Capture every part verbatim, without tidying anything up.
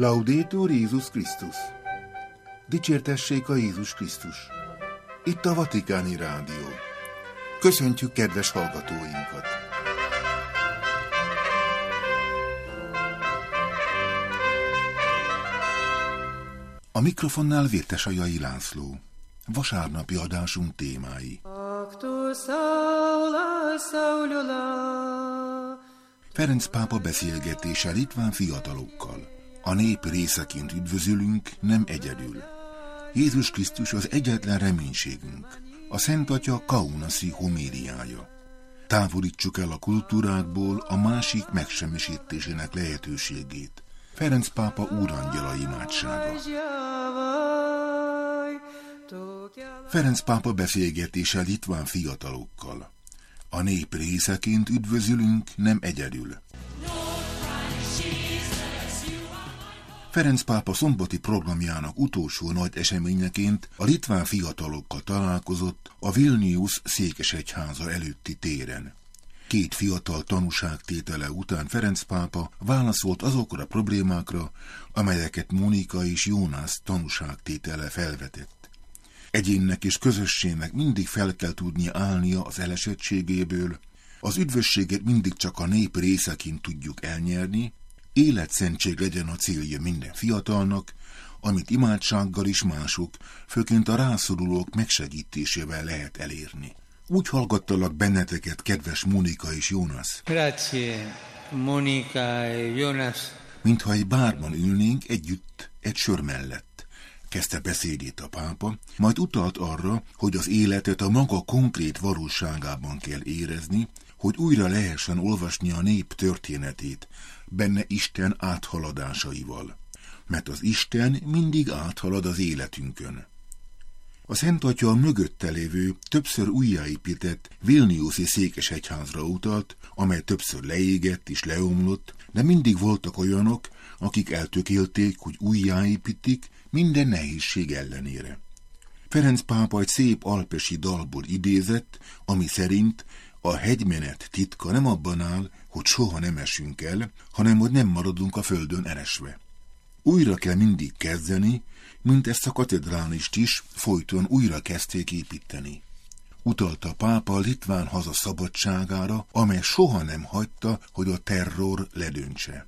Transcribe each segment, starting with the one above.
Laudetur Jézus Krisztus! Dicsértessék a Jézus Krisztus! Itt a Vatikáni Rádió. Köszöntjük kedves hallgatóinkat! A mikrofonnál Vértesajai László. Vasárnapi adásunk témái. Ferenc pápa beszélgetése litván fiatalokkal. A nép részeként üdvözölünk, nem egyedül. Jézus Krisztus az egyetlen reménységünk. A Szent Atya kaunaszi homéliája. Távolítsuk el a kultúrákból a másik megsemmisítésének lehetőségét. Ferenc pápa úrangyala imádsága. Ferenc pápa beszélgetése litván fiatalokkal. A nép részeként üdvözölünk, nem egyedül. Ferenc pápa szombati programjának utolsó nagy eseményeként a litván fiatalokkal találkozott a Vilnius székesegyháza előtti téren. Két fiatal tanúságtétele után Ferenc pápa válaszolt azokra a problémákra, amelyeket Mónika és Jónász tanúságtétele felvetett. Egyénnek és közösségnek mindig fel kell tudnia állnia az elesettségéből, az üdvösséget mindig csak a nép részeként tudjuk elnyerni, életszentség legyen a célja minden fiatalnak, amit imádsággal is mások, főként a rászorulók megsegítésével lehet elérni. Úgy hallgattalak benneteket, kedves Mónika és Jónász. Grazie, Mónika és Jónász. Mintha egy bárban ülnénk együtt egy sör mellett, kezdte beszédét a pápa, majd utalt arra, hogy az életet a maga konkrét valóságában kell érezni, hogy újra lehessen olvasni a nép történetét, benne Isten áthaladásaival. Mert az Isten mindig áthalad az életünkön. A Szent Atya a mögötte lévő, többször újjáépített Vilniuszi székesegyházra utalt, amely többször leégett és leomlott, de mindig voltak olyanok, akik eltökélték, hogy újjáépítik minden nehézség ellenére. Ferenc pápa egy szép alpesi dalból idézett, ami szerint a hegymenet titka nem abban áll, hogy soha nem esünk el, hanem hogy nem maradunk a földön eresve. Újra kell mindig kezdeni, mint ezt a katedrálist is folyton újra kezdték építeni. Utalta a pápa a litván haza szabadságára, amely soha nem hagyta, hogy a terror ledöntse.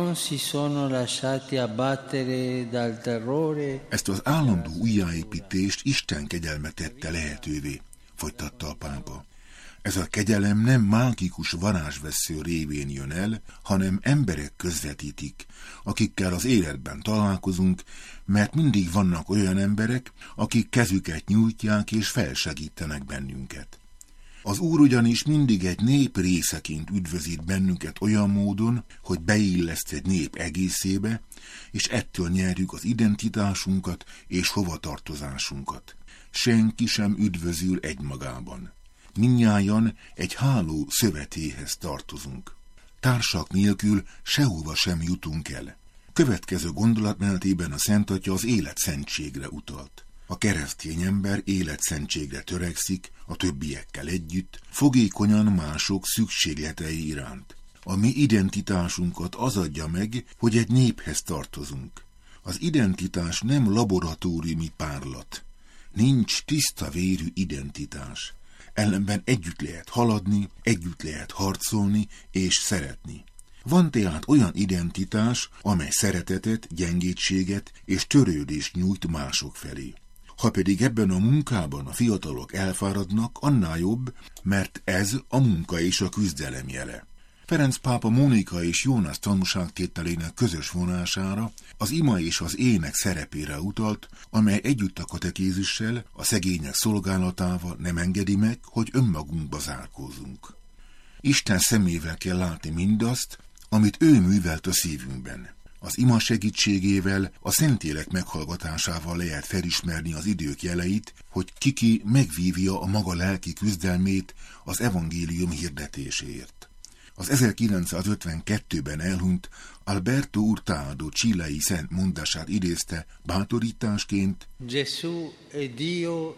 Ezt az állandó újjáépítést Isten kegyelme tette lehetővé, folytatta a pápa. Ez a kegyelem nem mágikus varázsvesző révén jön el, hanem emberek közvetítik, akikkel az életben találkozunk, mert mindig vannak olyan emberek, akik kezüket nyújtják és felsegítenek bennünket. Az Úr ugyanis mindig egy nép részeként üdvözít bennünket olyan módon, hogy beilleszt egy nép egészébe, és ettől nyerjük az identitásunkat és hovatartozásunkat. Senki sem üdvözül egymagában. Mindnyájan egy háló szövetéhez tartozunk. Társak nélkül sehova sem jutunk el. Következő gondolatmenetében a Szent Atya az életszentségre utalt. A keresztény ember életszentségre törekszik, a többiekkel együtt, fogékonyan mások szükségletei iránt. A mi identitásunkat az adja meg, hogy egy néphez tartozunk. Az identitás nem laboratóriumi párlat. Nincs tiszta vérű identitás. Ellenben együtt lehet haladni, együtt lehet harcolni és szeretni. Van tehát olyan identitás, amely szeretetet, gyengétséget és törődést nyújt mások felé. Ha pedig ebben a munkában a fiatalok elfáradnak, annál jobb, mert ez a munka és a küzdelem jele. Ferenc pápa Mónika és Jónász tanúságtételének közös vonására, az ima és az ének szerepére utalt, amely együtt a katekézissel, a szegények szolgálatával nem engedi meg, hogy önmagunkba zárkózunk. Isten szemével kell látni mindazt, amit ő művelt a szívünkben. Az ima segítségével, a Szentlélek meghallgatásával lehet felismerni az idők jeleit, hogy kiki megvívja a maga lelki küzdelmét az evangélium hirdetéséért. Az ezerkilencszázötvenkettőben elhunyt Alberto Hurtado chilei szent mondását idézte bátorításként: Gesù è Dio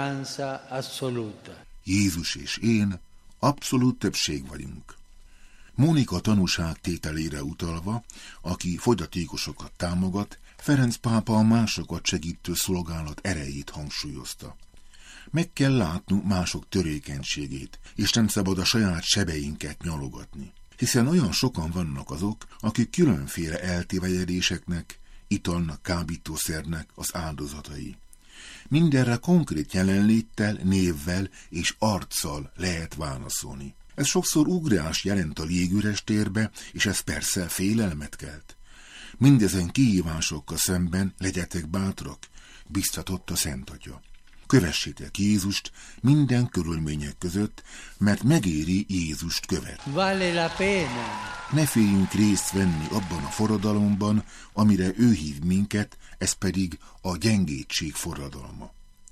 maggioranza assoluta. Jézus és én abszolút többség vagyunk. Mónika tanúság tételére utalva, aki fogyatékosokat támogat, Ferenc pápa a másokat segítő szolgálat erejét hangsúlyozta. Meg kell látnunk mások törékenységét, és nem szabad a saját sebeinket nyalogatni. Hiszen olyan sokan vannak azok, akik különféle eltévejedéseknek, italnak, kábítószernek az áldozatai. Mindenre konkrét jelenléttel, névvel és arccal lehet válaszolni. Ez sokszor ugrás jelent a légüres térbe, és ez persze félelmet kelt. Mindezen kihívásokkal szemben legyetek bátrak, biztatott a Szent Atya. Kövessétek Jézust minden körülmények között, mert megéri Jézust követni. Vale la pena. Ne féljünk részt venni abban a forradalomban, amire ő hív minket, ez pedig a gyengétség forradalma.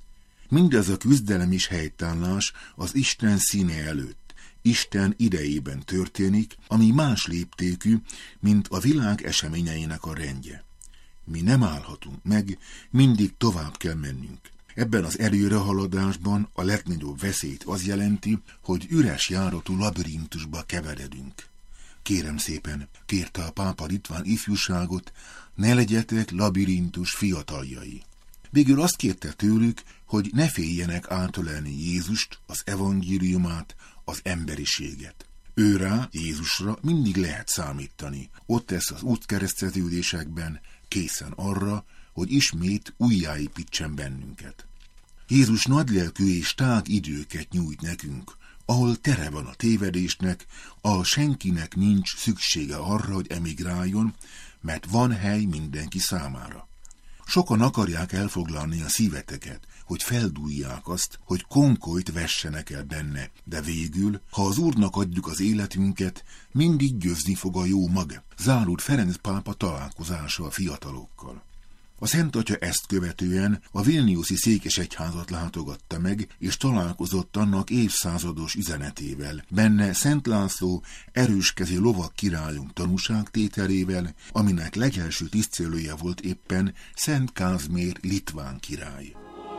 Mindez a küzdelem és helytállás az Isten színe előtt, Isten idejében történik, ami más léptékű, mint a világ eseményeinek a rendje. Mi nem állhatunk meg, mindig tovább kell mennünk. Ebben az előrehaladásban a legnagyobb veszélyt az jelenti, hogy üres járatú labirintusba keveredünk. Kérem szépen, kérte a pápa litván ifjúságot, ne legyetek labirintus fiataljai. Végül azt kérte tőlük, hogy ne féljenek átölelni Jézust, az evangéliumát, az emberiséget. Őrá, Jézusra mindig lehet számítani. Ott lesz az útkereszteződésekben, készen arra, hogy ismét újjáépítsen bennünket. Jézus nagylelkű és tág időket nyújt nekünk, ahol tere van a tévedésnek, ahol senkinek nincs szüksége arra, hogy emigráljon, mert van hely mindenki számára. Sokan akarják elfoglalni a szíveteket, hogy feldúlják azt, hogy konkolyt vessenek el benne, de végül, ha az Úrnak adjuk az életünket, mindig győzni fog a jó mag, zárult Ferenc pápa találkozása a fiatalokkal. A Szent Atya ezt követően a vilniuszi székesegyházat látogatta meg, és találkozott annak évszázados üzenetével, benne Szent László erőskező lovak királyunk tanúságtételével, aminek legelső tisztelője volt éppen Szent Kázmér litván király.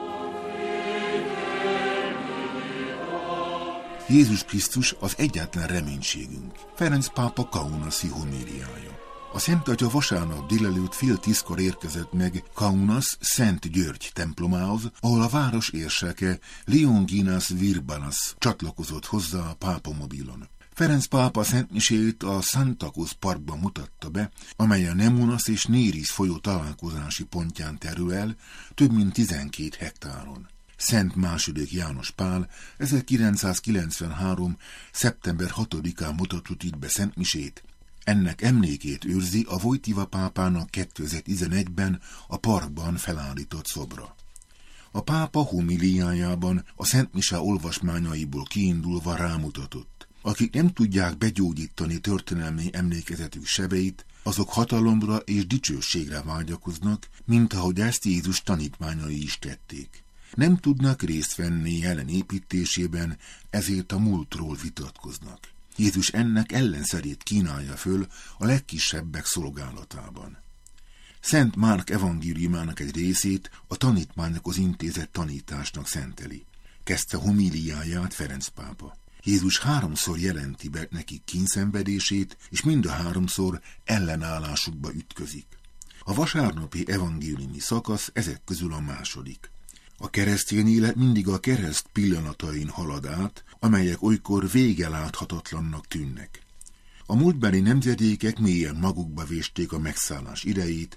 Jézus Krisztus az egyetlen reménységünk. Ferenc pápa kaunaszi homíliája. A Szent Atya vasárnap délelőtt fél tízkor érkezett meg Kaunas Szent György templomához, ahol a város érseke Lionginas Virbanas csatlakozott hozzá a pápamobilon. Ferenc pápa szentmisét a Santakos parkban mutatta be, amely a Nemunas és Néris folyó találkozási pontján terül el, több mint tizenkét hektáron. Szent második János Pál ezerkilencszázkilencvenhárom. szeptember hatodikán mutatott itt be szentmisét. Ennek emlékét őrzi a Wojtyła pápának kétezer-tizenegyben a parkban felállított szobra. A pápa homiliájában a szentmise olvasmányaiból kiindulva rámutatott. Akik nem tudják begyógyítani történelmi emlékezetük sebeit, azok hatalomra és dicsőségre vágyakoznak, mint ahogy ezt Jézus tanítmányai is tették. Nem tudnak részt venni jelen építésében, ezért a múltról vitatkoznak. Jézus ennek ellenszerét kínálja föl a legkisebbek szolgálatában. Szent Márk evangéliumának egy részét a tanítmányokhoz intézett tanításnak szenteli. Kezdte homíliáját Ferenc pápa. Jézus háromszor jelenti be nekik kínszenvedését, és mind a háromszor ellenállásukba ütközik. A vasárnapi evangéliumi szakasz ezek közül a második. A keresztény élet mindig a kereszt pillanatain halad át, amelyek olykor vége láthatatlannak tűnnek. A múltbeli nemzedékek mélyen magukba vésték a megszállás idejét,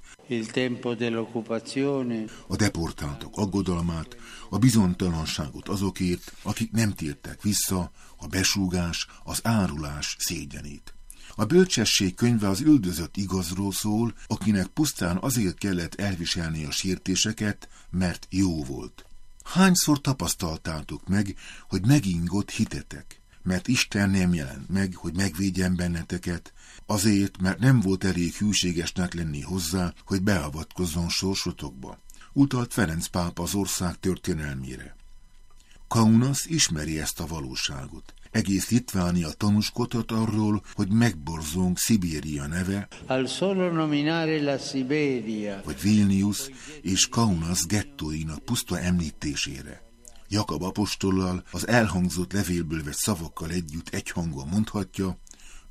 a deportáltak aggodalmát, a bizonytalanságot azokért, akik nem tértek vissza, a besúgás, az árulás szégyenét. A bölcsesség könyve az üldözött igazról szól, akinek pusztán azért kellett elviselni a sértéseket, mert jó volt. Hányszor tapasztaltátok meg, hogy megingott hitetek, mert Isten nem jelent meg, hogy megvédjen benneteket, azért, mert nem volt elég hűségesnek lenni hozzá, hogy beavatkozzon sorsotokba. Utalt Ferenc pápa az ország történelmére. Kaunas ismeri ezt a valóságot. Egész Litvánia tanúskodhat arról, hogy megborzong Szibéria neve, vagy Vilnius és Kaunas gettóinak puszta említésére. Jakab apostollal az elhangzott levélből vett szavakkal együtt egyhangon mondhatja,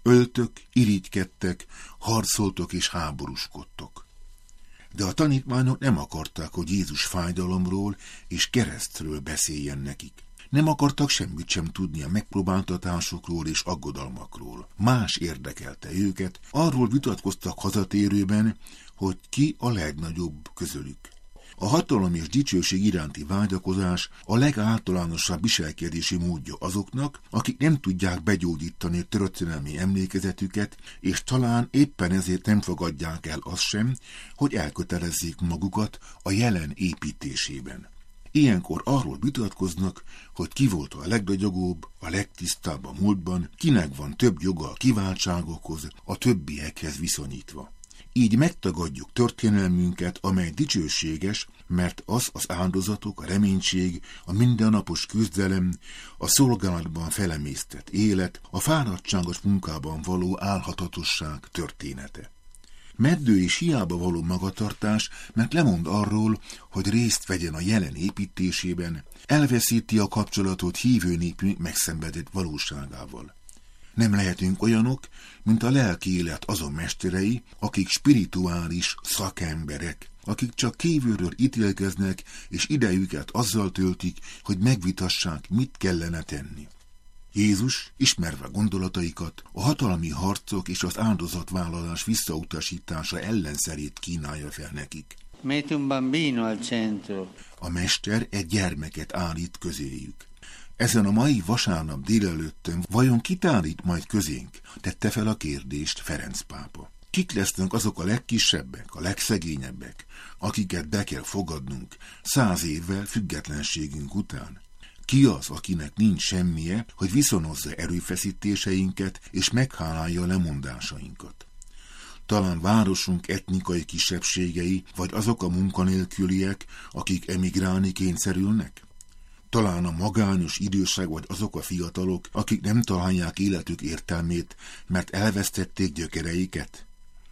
Öltök, irigykedtek, harcoltok és háborúskodtok. De a tanítványok nem akarták, hogy Jézus fájdalomról és keresztről beszéljen nekik. Nem akartak semmit sem tudni a megpróbáltatásokról és aggodalmakról. Más érdekelte őket, arról vitatkoztak hazatérőben, hogy ki a legnagyobb közülük. A hatalom és dicsőség iránti vágyakozás a legáltalánosabb viselkedési módja azoknak, akik nem tudják begyógyítani történelmi emlékezetüket, és talán éppen ezért nem fogadják el azt sem, hogy elkötelezzék magukat a jelen építésében. Ilyenkor arról vitatkoznak, hogy ki volt a legdagyogóbb, a legtisztább a múltban, kinek van több joga a kiváltságokhoz, a többiekhez viszonyítva. Így megtagadjuk történelmünket, amely dicsőséges, mert az az áldozatok, a reménység, a mindennapos küzdelem, a szolgálatban felemésztett élet, a fáradtságos munkában való álhatatosság története. Meddő és hiába való magatartás, mert lemond arról, hogy részt vegyen a jelen építésében, elveszíti a kapcsolatot hívő népünk megszenvedett valóságával. Nem lehetünk olyanok, mint a lelki élet azon mesterei, akik spirituális szakemberek, akik csak kívülről ítélkeznek, és idejüket azzal töltik, hogy megvitassák, mit kellene tenni. Jézus, ismerve gondolataikat, a hatalmi harcok és az áldozatvállalás visszautasítása ellenszerét kínálja fel nekik. Mette un bambino al centro. A mester egy gyermeket állít közéjük. Ezen a mai vasárnap délelőttön vajon kit állít majd közénk? Tette fel a kérdést Ferenc pápa. Kik lesznek azok a legkisebbek, a legszegényebbek, akiket be kell fogadnunk száz évvel függetlenségünk után? Ki az, akinek nincs semmije, hogy viszonozza erőfeszítéseinket és meghálálja lemondásainkat? Talán városunk etnikai kisebbségei, vagy azok a munkanélküliek, akik emigrálni kényszerülnek? Talán a magányos idősek, vagy azok a fiatalok, akik nem találják életük értelmét, mert elvesztették gyökereiket?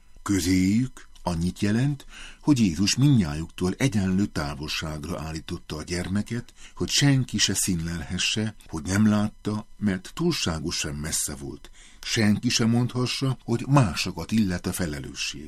Közéjük annyit jelent, hogy Jézus mindnyájuktól egyenlő távolságra állította a gyermeket, hogy senki se színlelhesse, hogy nem látta, mert túlságosan messze volt. Senki se mondhassa, hogy másokat illet a felelősség.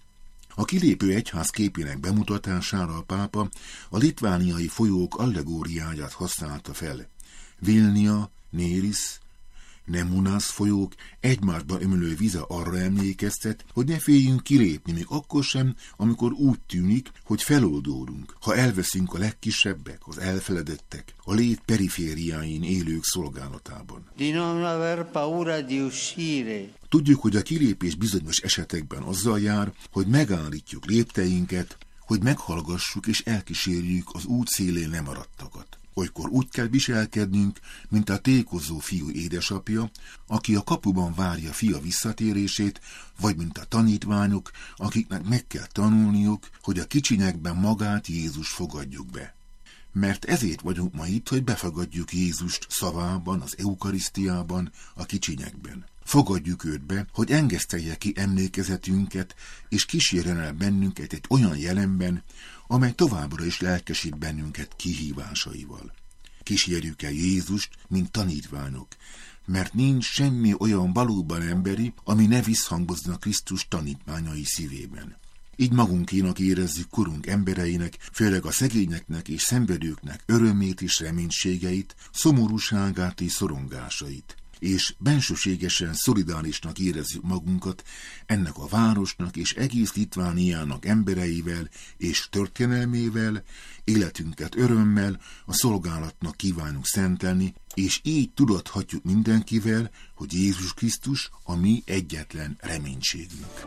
A kilépő egyház képének bemutatására a pápa a litvániai folyók allegóriáját használta fel. Vilnia, Néris, Nemunas folyók egymásba ömölő vize arra emlékeztet, hogy ne féljünk kilépni még akkor sem, amikor úgy tűnik, hogy feloldódunk, ha elveszünk a legkisebbek, az elfeledettek, a lét perifériáin élők szolgálatában. Di non aver paura di uscire. Tudjuk, hogy a kilépés bizonyos esetekben azzal jár, hogy megállítjuk lépteinket, hogy meghallgassuk és elkísérjük az út szélén lemaradtakat. Olykor úgy kell viselkednünk, mint a tékozó fiú édesapja, aki a kapuban várja fia visszatérését, vagy mint a tanítványok, akiknek meg kell tanulniuk, hogy a kicsinyekben magát Jézus fogadjuk be. Mert ezért vagyunk ma itt, hogy befogadjuk Jézust szavában, az eukarisztiában, a kicsinyekben. Fogadjuk őt be, hogy engesztelje ki emlékezetünket, és kísérjen el bennünket egy olyan jelenben, amely továbbra is lelkesít bennünket kihívásaival. Kísérjük el Jézust, mint tanítványok, mert nincs semmi olyan valóban emberi, ami ne visszhangozna Krisztus tanítványai szívében. Így magunkénak érezzük korunk embereinek, főleg a szegényeknek és szenvedőknek örömét és reménységeit, szomorúságát és szorongásait. És bensőségesen szolidárisnak érezzük magunkat ennek a városnak és egész Litvániának embereivel és történelmével, életünket örömmel a szolgálatnak kívánunk szentelni, és így tudathatjuk mindenkivel, hogy Jézus Krisztus a mi egyetlen reménységünk.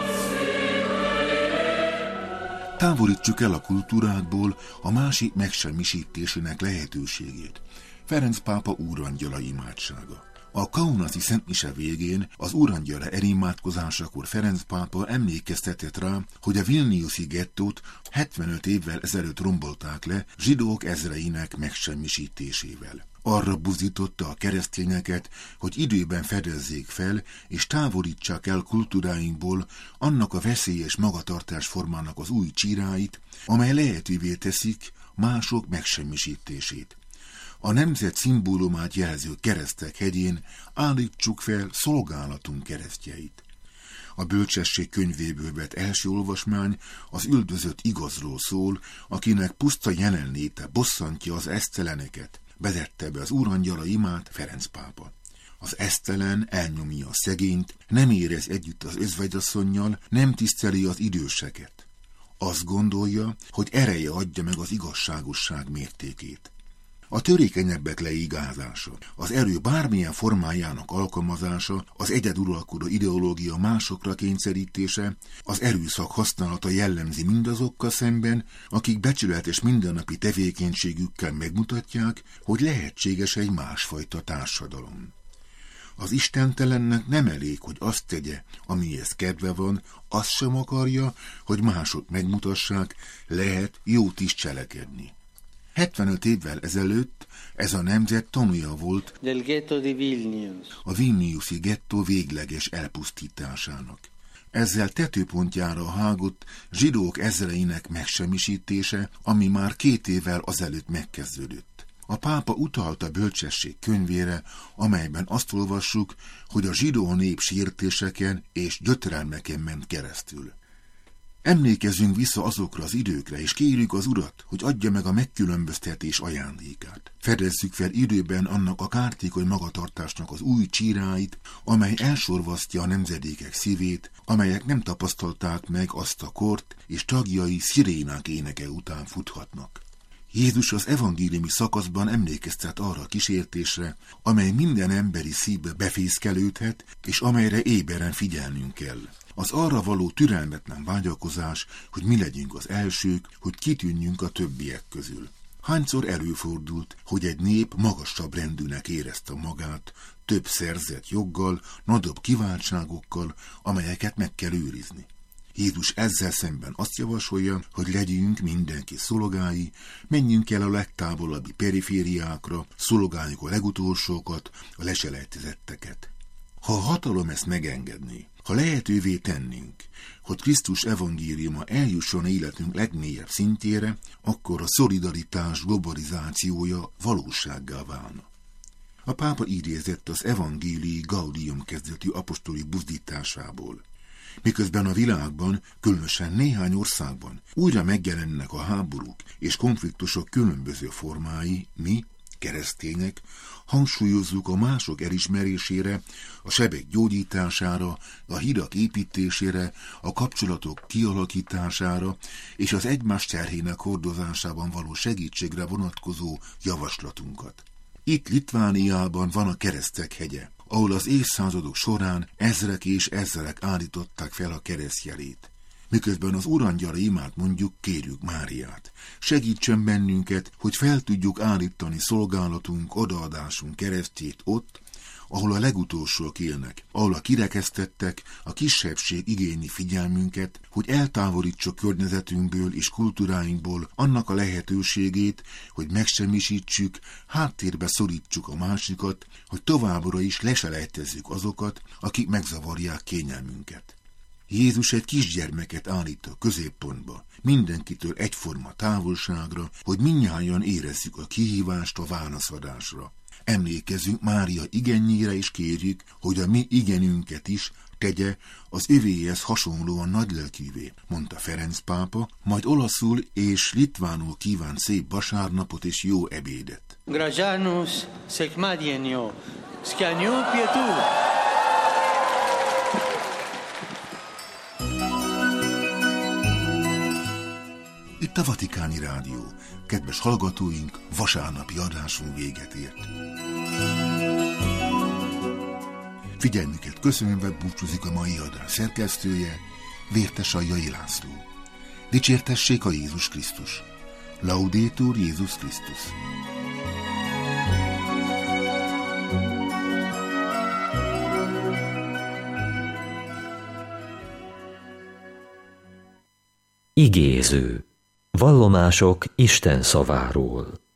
Távolítsuk el a kultúrákból a másik megsemmisítésének lehetőségét. Ferenc pápa úrangyala imádsága. A kaunasi szentmise végén az úrangyala elimádkozásakor Ferenc pápa emlékeztetett rá, hogy a vilniuszi gettót hetvenöt évvel ezelőtt rombolták le zsidók ezreinek megsemmisítésével. Arra buzdította a keresztényeket, hogy időben fedezzék fel és távolítsák el kultúráinkból annak a veszélyes magatartásformának az új csiráit, amely lehetővé teszik mások megsemmisítését. A nemzet szimbólumát jelző keresztek hegyén állítsuk fel szolgálatunk keresztjeit. A bölcsesség könyvéből vett első olvasmány az üldözött igazról szól, akinek puszta jelenléte bosszantja az eszteleneket, vezette be az úrangyala imát Ferenc pápa. Az esztelen elnyomja a szegényt, nem érez együtt az özvegyasszonnyal, nem tiszteli az időseket. Azt gondolja, hogy ereje adja meg az igazságosság mértékét. A törékenyebbek leigázása, az erő bármilyen formájának alkalmazása, az egyeduralkodó ideológia másokra kényszerítése, az erőszak használata jellemzi mindazokkal szemben, akik becsületes mindennapi tevékenységükkel megmutatják, hogy lehetséges egy másfajta társadalom. Az istentelennek nem elég, hogy azt tegye, amihez kedve van, azt sem akarja, hogy mások megmutassák, lehet jót is cselekedni. hetvenöt évvel ezelőtt ez a nemzet tanúja volt del ghetto di Vilnius. a vilniuszi gettó végleges elpusztításának. Ezzel tetőpontjára hágott zsidók ezreinek megsemmisítése, ami már két évvel azelőtt megkezdődött. A pápa utalt a bölcsesség könyvére, amelyben azt olvassuk, hogy a zsidó nép sértéseken és gyötrelmeken ment keresztül. Emlékezzünk vissza azokra az időkre, és kérjük az Urat, hogy adja meg a megkülönböztetés ajándékát. Fedezzük fel időben annak a kártékony magatartásnak az új csíráit, amely elsorvasztja a nemzedékek szívét, amelyek nem tapasztalták meg azt a kort, és tagjai szirénák éneke után futhatnak. Jézus az evangéliumi szakaszban emlékeztet arra a kísértésre, amely minden emberi szívbe befészkelődhet, és amelyre éberen figyelnünk kell. Az arra való türelmetlen vágyakozás, hogy mi legyünk az elsők, hogy kitűnjünk a többiek közül. Hányszor előfordult, hogy egy nép magasabb rendűnek érezte magát, több szerzett joggal, nagyobb kiváltságokkal, amelyeket meg kell őrizni. Jézus ezzel szemben azt javasolja, hogy legyünk mindenki szolgái, menjünk el a legtávolabbi perifériákra, szolgáljuk a legutolsókat, a leselejtezetteket. Ha a hatalom ezt megengedné, ha lehetővé tennénk, hogy Krisztus evangéliuma eljusson életünk legmélyebb szintjére, akkor a szolidaritás globalizációja valósággá válna. A pápa idézett az evangélii Gaudium kezdetű apostoli buzdításából. Miközben a világban, különösen néhány országban újra megjelennek a háborúk és konfliktusok különböző formái, mi, keresztények, hangsúlyozzuk a mások elismerésére, a sebek gyógyítására, a hidak építésére, a kapcsolatok kialakítására és az egymás terhének hordozásában való segítségre vonatkozó javaslatunkat. Itt Litvániában van a Keresztek hegye, ahol az évszázadok során ezrek és ezrek állították fel a keresztjelét. Miközben az urangyala imát mondjuk, kérjük Máriát. Segítsen bennünket, hogy fel tudjuk állítani szolgálatunk, odaadásunk keresztjét ott, ahol a legutolsók élnek, ahol a kirekesztettek, a kisebbség igényli figyelmünket, hogy eltávolítsuk környezetünkből és kultúráinkból annak a lehetőségét, hogy megsemmisítsük, háttérbe szorítsuk a másikat, hogy továbbra is leselejtezzük azokat, akik megzavarják kényelmünket. Jézus egy kisgyermeket állít a középpontba, mindenkitől egyforma távolságra, hogy mindnyájan érezzük a kihívást a válaszadásra. Emlékezzünk Mária igenjére és kérjük, hogy a mi igenünket is tegye az övéhez hasonlóan nagylelkűvé, mondta Ferenc pápa, majd olaszul és litvánul kíván szép vasárnapot és jó ebédet. Grajanus sekmadienio, skaniu pietu. Itt a Vatikáni Rádió. Kedves hallgatóink, vasárnapi adásunk véget ért. Figyelmüket köszönve búcsúzik a mai adás szerkesztője, Vértes Aljai László. Dicsértessék a Jézus Krisztus. Laudetur Jézus Krisztus. Igéző. Vallomások Isten szaváról.